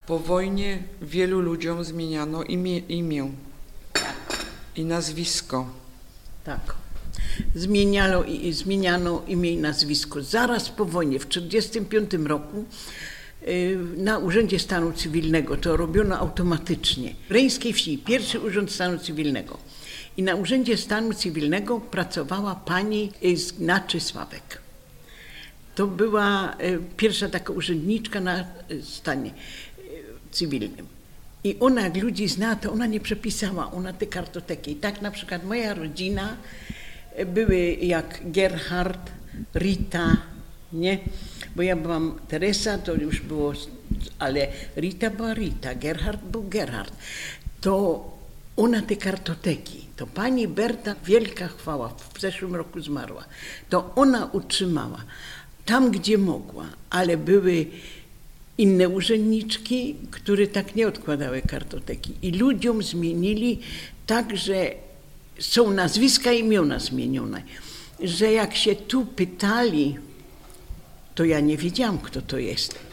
Po wojnie wielu ludziom zmieniano imię i nazwisko. Tak. Zmieniano imię i nazwisko. Zaraz po wojnie, w 1945 roku, na Urzędzie Stanu Cywilnego, to robiono automatycznie. W Reńskiej Wsi, pierwszy Urząd Stanu Cywilnego. I na Urzędzie Stanu Cywilnego pracowała pani Ignacy Sławek. To była pierwsza taka urzędniczka na stanie cywilnym. I ona, jak ludzi zna, to ona nie przepisała, ona te kartoteki. I tak na przykład moja rodzina były jak Gerhard, Rita, nie? Bo ja byłam Teresa, to już było, ale Rita była Rita, Gerhard był Gerhard. To ona te kartoteki, to pani Berta, wielka chwała, w zeszłym roku zmarła, to ona utrzymała tam, gdzie mogła, ale były inne urzędniczki, które tak nie odkładały kartoteki i ludziom zmienili tak, że są nazwiska i imiona zmienione, że jak się tu pytali, to ja nie wiedziałam, kto to jest.